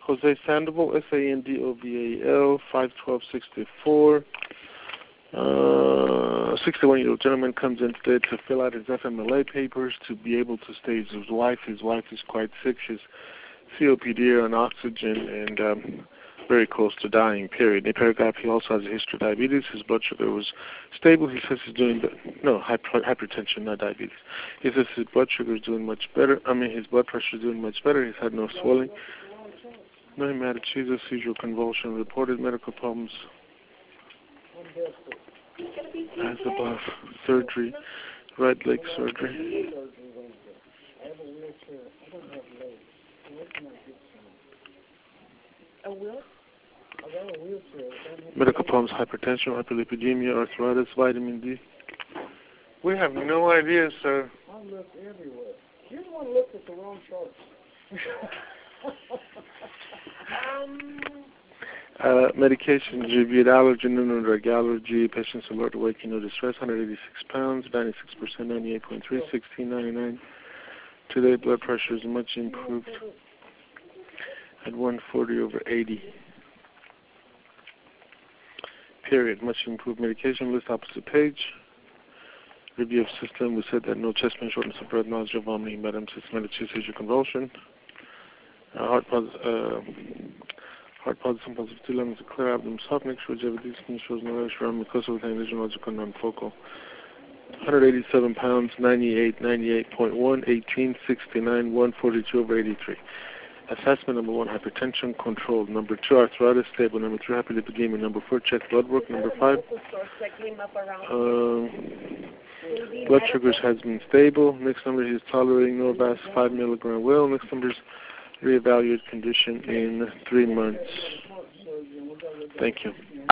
Jose Sandoval, Sandoval, 51264. 61-year-old gentleman comes in today to fill out his FMLA papers to be able to stay with his wife. His wife is quite sick. She's COPD on oxygen and very close to dying, period. In paragraph, he also has a history of diabetes. His blood sugar was stable. He says he's doing, hypertension, not diabetes. He says his blood sugar is doing much better. His blood pressure is doing much better. He's had no swelling. No hematochezia, seizure, convulsion, reported medical problems. As above, surgery, right leg surgery. Medical problems, hypertension, hyperlipidemia, arthritis, vitamin D. We have no idea, sir. I looked everywhere. You're the one who looked at the wrong charts. Medications reviewed: allergen, no drug allergy, patients alert, awakening, no distress, 186 pounds, 96%, 98.3, 1699. Today, blood pressure is much improved at 140/80. Period. Much improved medication list, opposite page. Review of system. We said that no chest pain, shortness of breath, nausea, vomiting, Madame seizure, convulsion. Heart pause, some positive lungs, a clear abdomen, soft mixture, longevity, skin shows no rash around mucosa with vision, logical, non-focal. 187 pounds, 98, 98.1, 18, 69, 142/83. Assessment: number 1, hypertension, controlled. Number 2, arthritis, stable. Number 3, hyperlipidemia. Number 4, check blood work. Number 5, blood sugars has been stable. Next number, he is tolerating Norvasc 5 milligram well. Next number is reevaluate condition in 3 months. Thank you.